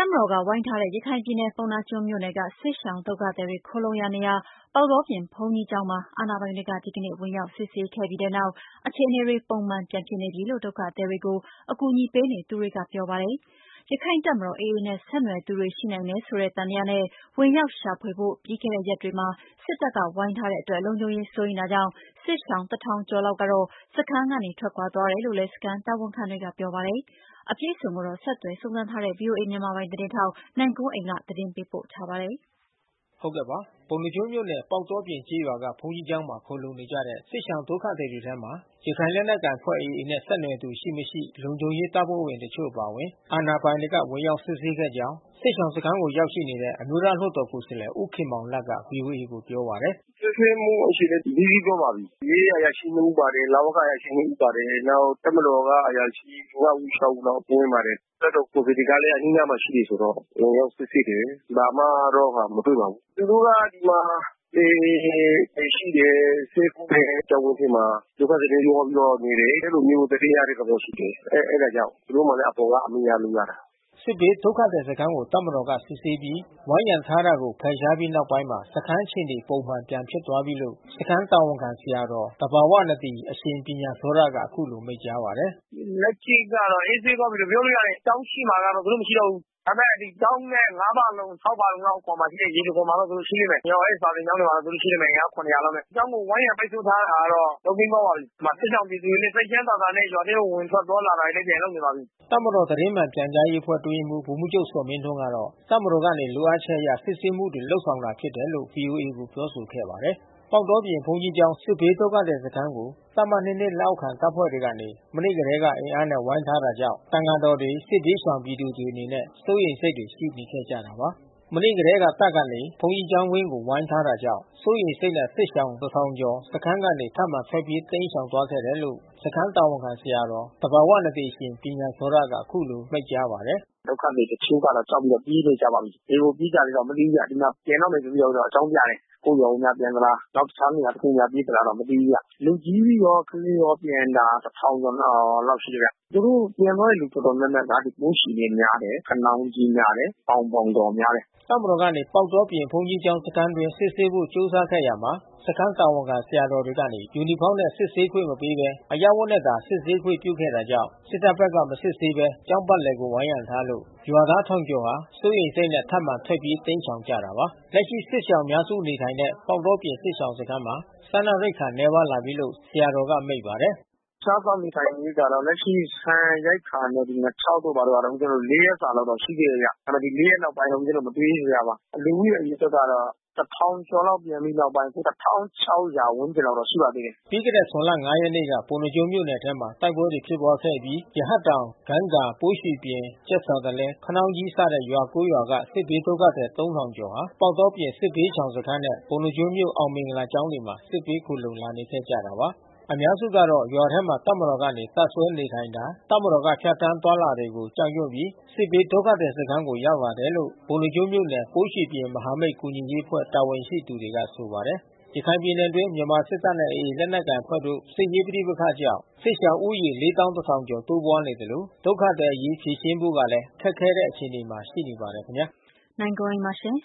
တပ်မတော်ကဝိုင်းထားတဲ့ရခိုင်ပြည်နယ်ပုဏ္ဏားကျွန်းမြို့နယ်ကစစ်ရှောင်ဒုက္ခသည်တွေခိုလှုံရာနေရာပေါက်တောပြင်ဘုန်းကြီးကျောင်းမှာအာဏာပိုင်တွေကဒီကနေ့ဝင်ရောက်စစ်ဆေးခဲ့ပြီးတဲ့နောက်အခြေအနေတွေပုံမှန်ပြန်ဖြစ်နေပြီလို့ဒုက္ခသည်တွေကိုအကူအညီပေးနေသူတွေကပြောပါတယ်။ရခိုင်တပ်မတော် AA နဲ့ဆက်နွယ်သူတွေရှိနိုင်တယ်ဆိုတဲ့သံသယနဲ့ဝင်ရောက်ရှာဖွေဖို့ပြီးခဲ့တဲ့ရက်တွေမှာစစ်တပ်ကဝိုင်းထားတဲ့အတွက်လုံခြုံရေးစိုးရိမ်တာကြောင့်စစ်ရှောင်1000ကျော်လောက်ကတော့စခန်းကနေထွက်ခွာသွားတယ်လို့လည်းစခန်းတာဝန်ခံတွေကပြောပါတယ်။အပြည့်အစုံကိုဆက်သွယ်စုံစမ်းထားတဲ့ VOA မြန်မာပိုင်းသတင်းထောက်နိုင်ကွန်းအိန်ကသတင်းပေးပို့ထားပါတယ်။ဟုတ်ကဲ့ပါ။ပုဏ္ဏားကျွန်းမြို့နယ်ပေါက်တောပြင်ကျေးရွာကဘုန်းကြီးကျောင်းမှာခိုလှုံနေကြတဲ့စစ်ရှောင်ဒုက္ခသည်တွေထဲမှာရခိုင်လက်နက်ကိုင်အဖွဲ့ AA နဲ့ဆက်နွယ်သူရှိမရှိလုံခြုံရေးတပ်ဖွဲ့ဝင်တချို့ပါဝင်အာဏာပိုင်တွေကဝင်ရောက်စစ်ဆေးခဲ့ကြောင်းစစ်ရှောင်စခန်းကိုရောက်ရှိနေတဲ့အမျိုးသားလွှတ်တော်ကိုယ်စားလှယ်ဦးခင်မောင်လတ်က VOA ကိုပြောပါတယ်။စစ်ဆေးမှုအခြေအနေပြီးသွားပါပြီ။ရေးအရာရှိမှုပါတယ်လဝကအရာရှိမှုပါတယ်နောက်တပ်မတော်ကအရာရှိ5ဦး6ဦးလောက်ဝင်ပါတယ်။တပ်တော်ကိုယ်စားလှယ်ကလည်းအနီးနားမှာရှိတယ်ဆိုတော့ဝင်ရောက်စစ်ဆေးတယ်။ဘာမှတော့မတွေ့ပါဘူး။သူတို့ကဒီမှာရှိတယ်ဆေးကုတဲ့ကျောင်းဝင်းထဲမှာဒုက္ခသည်တွေရောပြီးတော့နေတယ်အဲ့လိုမျိုးသတင်းရတဲ့ကောင်ရှိတယ်အဲ့ဒါကြောင့်သူတို့မှလည်းအပေါ်ကအမိရလို့ရတာစစ်ဘေးဒုက္ခသည်စခန်းကိုတပ်မတော်ကစစ်ဆေးပြီးဝိုင်းရံထားတာကိုဖယ်ရှားပြီးနောက်ပိုင်းမှာစခန်းချင်းတွေပုံမှန်ပြန်ဖြစ်သွားပြီလို့စခန်းတာဝန်ခံဆရာတော်တဘာဝနတီအရှင်ပညာစောရကအခုလိုမိန့်ကြားပါတယ်လက်ရှိကတော့အေးဆေးသွားပြီလို့ပြောလို့ရတယ်တောင်းရှိမှာကတော့သူတို့မရှိတော့ဘူးဒါပေမဲ့ဒီကျောင်းနဲ့5ပါလုံး6ပါလုံးလောက်အပေါ်မှာရှိတဲ့ရေဒီပေါ်မှာတော့သူတို့ရှိနေမယ်။ရောအဲ့စာတင်ကျောင်းတွေမှာတော့သူတို့ရှိနေမယ်။900လောက်နဲ့ကျောင်းကိုဝိုင်းရံပိတ်ဆို့ထားတာကတော့လုပ်ပြီးသွားပါပြီ။ဒီမှာစစ်ဆောင်ပြည်သူတွေနဲ့စိတ်ချမ်းသာသာနဲ့ရွာထဲကိုဝင်ထွက်သွားလာတာလည်းပြန်လုပ်နေပါပြီ။တပ်မတော်သတင်းမှန်ပြန်ကြားရေးအဖွဲ့တွင်းမှုဗိုလ်မှူးချုပ်စောမင်းထွန်းကတော့တပ်မတော်ကနေလိုအပ်ချက်အရစစ်ဆေးမှုတွေလှုပ်ဆောင်တာဖြစ်တယ်လို့ VOA ကိုပြောဆိုခဲ့ပါတယ်။ပေါက်တောပြင်ဘုန်းကြီးကျောင်းစစ်ဘေးဒုက္ခသည်စခန်းကိုတပ်မ22လက်အောက်ခံတပ်ဖွဲ့တွေကနေမနေ့ကတည်းကအင်အားနဲ့ဝိုင်းထားတာကြောင့်တန်ဃာတော်တွေစစ်ဘေးရှောင်ပြည်သူတွေအနေနဲ့စိုးရိမ်စိတ်တွေရှိနေခဲ့ကြတာပါ။မနေ့ကတည်းကတပ်ကနေဘုန်းကြီးကျောင်းဝင်းကိုဝိုင်းထားတာကြောင့်စိုးရိမ်စိတ်နဲ့စစ်ရှောင်1000ကျော်စခန်းကနေထပ်မံထွက်ပြေးတိမ်းရှောင်သွားခဲ့တယ်လို့စခန်းတာဝန်ခံဆရာတော်တဘာဝနတိရှင်ပညာစောရကအခုလိုမိန့်ကြားပါတယ်ဒုက္ခတွေတချို့ကတော့ကြောက်ပြီးတော့ပြေးနေကြပါပြီ။ဒီကိုပြေးကြတယ်တော့မသိဘူး။ဒီမှာပြန်တော့မယ်ဆိုပြီးတော့အကြောင်းပြတယ်။ကိုယ်ရောများပြန်သလား။နောက်တခြားနေရာတစ်ခုများပြေးသလားတော့မသိဘူး။လူကြီးရောကလေးရောပြန်တာ1000ကျော်လောက်ရှိတယ်။သူတို့ပြန်သွားတဲ့လူတော်တော်များများကဒီပိုးရှိနေများတယ်။ခနောင်းကြီးများတယ်။ပေါင်တော်များတယ်။တပ်မတော်ကနေပေါက်တောပြင်ဘုန်းကြီးကျောင်းစခန်းတွင်စစ်ဆေးဖို့ကြိုးစားခဲ့ရာမှာစခန်းတာဝန်ခံဆရာတော်တွေကနေယူနီဖောင်းနဲ့စစ်ဆေးခွင့်မပေးဘဲအရပ်ဝတ်နဲ့သာစစ်ဆေးခွင့်ပြုခဲ့တာကြောင့်စစ်တပ်ဘက်ကမစစ်ဆေးဘဲကျောင်းပတ်လည်ကိုဝိုင်းရံထားလို့ရွာသား1000ကျော်ဟာစိုးရိမ်စိတ်နဲ့ထပ်မံထွက်ပြေးတိမ်းရှောင်ကြတာပါ။လက်ရှိစစ်ရှောင်များစုနေထိုင်တဲ့ပေါက်တောပြင်စစ်ရှောင်စခန်းမှာစားနပ်ရိက္ခာနည်းပါးလာပြီလို့ဆရာတော်ကမိန့်ပါတယ်။စားသောက်နေထိုင်ရေးကတော့လက်ရှိဆန်ရိက္ခာနဲ့ဒီငါ6တို့ဘာတို့ကတော့ကျွန်တော်4ရက်စာလောက်တော့ရှိသေးတယ်ဗျ။ဒါပေမဲ့ဒီ4ရက်နောက်ပိုင်းတော့ကျွန်တော်မတွေးရပါ။လူဦးရေအရေးအတွက်ကတော့1000ကျော်လောက်ပြန်ပြီးနောက်ပိုင်း1600ဝန်းကျင်လောက်တော့ရှိပါသေးတယ်။ပြီးခဲ့တဲ့ဇွန်လ5ရက်နေ့ကပုဏ္ဏားကျွန်းမြို့နယ်ထဲမှာတိုက်ပွဲတွေဖြစ်ပွားခဲ့ပြီးရဟတ်တောင်ဂန်းဂါပိုးရွှီပြင်ကျက်စာတလဲခနောင်းကြီးစတဲ့ရွာ9ရွာကစစ်ဘေးဒုက္ခသည်3000ကျော်ဟာပေါက်တော့ပြင်စစ်ဘေးချောင်စခန်းနဲ့ပုဏ္ဏားကျွန်းမြို့အောင်မင်္ဂလာကျောင်းတွေမှာစစ်ဘေးခိုလှုံလာနေခဲ့ကြတာပါ။အများစုကတော့ရွာထဲမှာတပ်မတော်ကနေတပ်ဆွဲနေထိုင်တာတပ်မတော်ကဖြတ်တန်းသွားလာတွေကိုကြောက်ရွံ့ပြီးစစ်ဘေးဒုက္ခသည်စခန်းကိုရောက်လာတယ်လို့ပုဏ္ဏားကျွန်းမြို့နယ်ပိုးရွှီပြင်မဟာမိတ်ကူညီရေးအဖွဲ့တာဝန်ရှိသူတွေကဆိုပါတယ်။ရခိုင်ပြည်နယ်တွင်းမြန်မာစစ်တပ်နဲ့ AA လက်နက်ကိုင်အဖွဲ့တို့စစ်ရေးပဋိပက္ခကြောင့်စစ်ရှောင်ဦးရေ41000ကျော်တိုးပွားနေတယ်လို့ဒုက္ခသည်အရေးဖြေရှင်းဖို့ကလည်းခက်ခဲတဲ့အခြေအနေမှာရှိနေပါတယ်ခင်ဗျာ။နိုင်ကွန်းအိန်ပါရှင်